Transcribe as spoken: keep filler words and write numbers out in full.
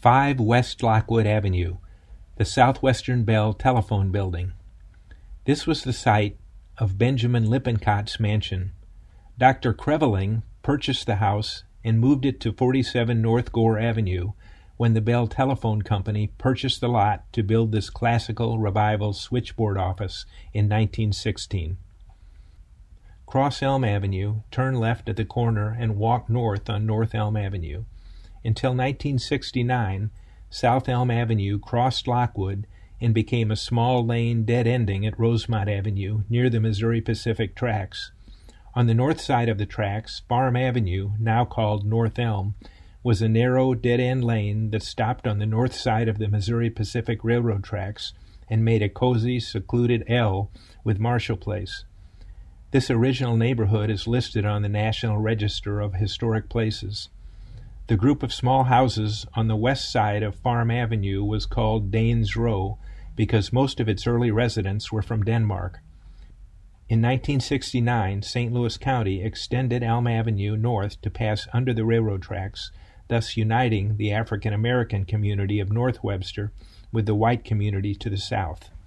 five West Lockwood Avenue, the Southwestern Bell Telephone Building. This was the site of Benjamin Lippincott's mansion. Doctor Creveling purchased the house and moved it to forty-seven North Gore Avenue when the Bell Telephone Company purchased the lot to build this classical revival switchboard office in nineteen sixteen. Cross Elm Avenue, turn left at the corner and walk north on North Elm Avenue. Until nineteen sixty-nine, South Elm Avenue crossed Lockwood and became a small lane dead ending at Rosemont Avenue near the Missouri Pacific tracks. On the north side of the tracks, Farm Avenue, now called North Elm, was a narrow dead-end lane that stopped on the north side of the Missouri Pacific Railroad tracks and made a cozy, secluded L with Marshall Place. This original neighborhood is listed on the National Register of Historic Places. The group of small houses on the west side of Farm Avenue was called Danes Row because most of its early residents were from Denmark. In nineteen sixty-nine, Saint Louis County extended Elm Avenue north to pass under the railroad tracks, thus uniting the African American community of North Webster with the white community to the south.